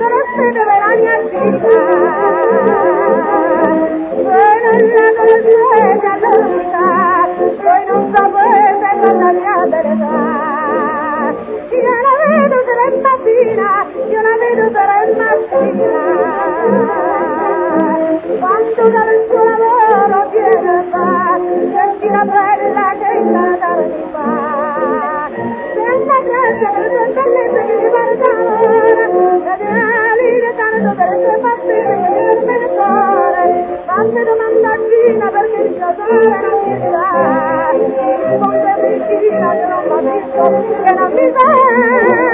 non siete per la mia vita. Voi non la conoscete all'unità, voi non sapete cosa mi ha verità. Io la vedo mattina, io la vedo mattina. Quando dal suo lavoro viene a fare, senti la bella che la tardi fa. Senza gracia per le tue bellezze che mi guardano, la dialine tanto per le tue passioni che mi ferme il cuore. Fammi domandaggina perché il piacere non mi dà. Risponde Cristina che non capisco, che non mi dà.